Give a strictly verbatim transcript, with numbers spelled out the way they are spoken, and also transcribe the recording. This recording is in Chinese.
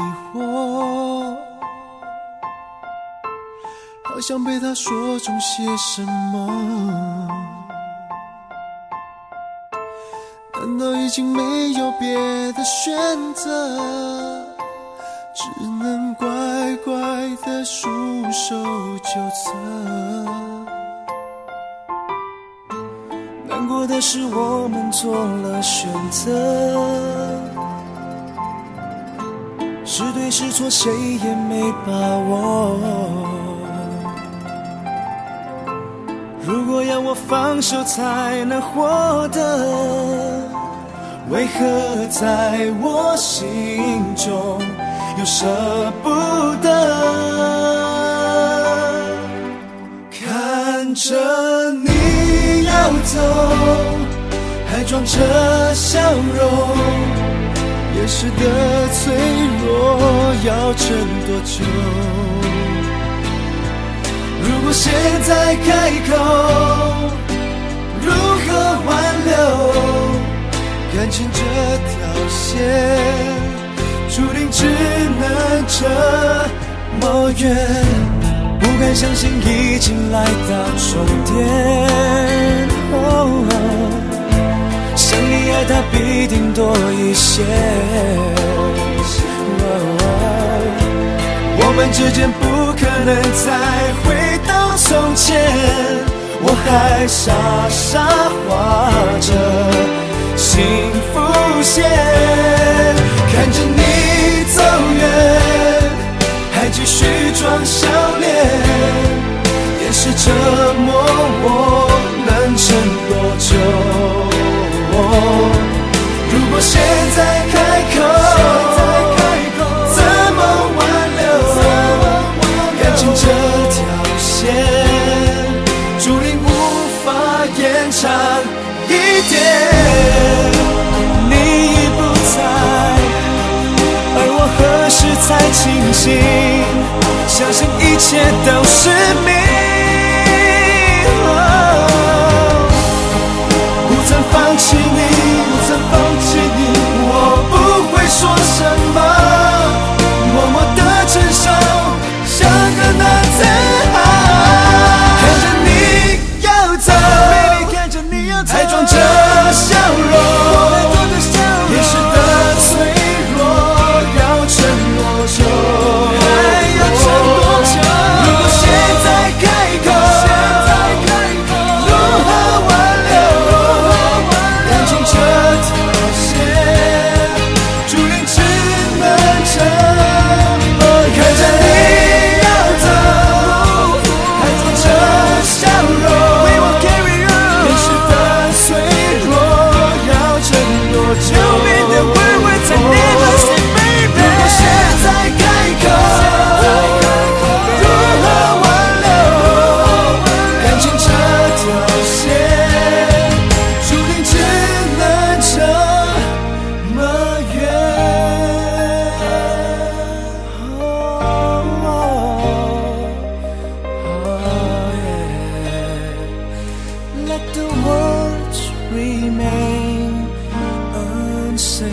惑，好想被他说中些什么。难道已经没有别的选择，只能乖乖地束手就策？难过的是我们做了选择，是对是错谁也没把握。如果要我放手才能获得，为何在我心中又舍不得？看着你要走，还装着笑容，掩饰的脆弱要撑多久？如果现在开口，如何挽留？感情这条线，注定只能这么远。不敢相信已经来到终点，哦，想你爱他必定多一些，哦，我们之间不可能再回到从前，我还傻傻画着幸福线，看着你走远，还继续装笑脸，掩饰折磨我能撑多久？如果现在开口，怎么挽留？感情这条线，注定无法延长一点。你已不在，而我何时才清醒？相信一切都是命。哦，不曾放弃你，不曾放弃你，我不会说什么，默默地承受，像个男子汉。看着你要走， baby， 看着你要走，还装着笑容，掩饰的脆弱要撑多久？还要撑多久？如果现在开口，如何挽留？感情这条线，注定只能这么远。看着你要走，还装着笑容，掩饰的脆弱要撑多久？如果现在开口，如何挽留？感情这条线，注定只能这么远。Oh, yeah. Let the words remain unsaid.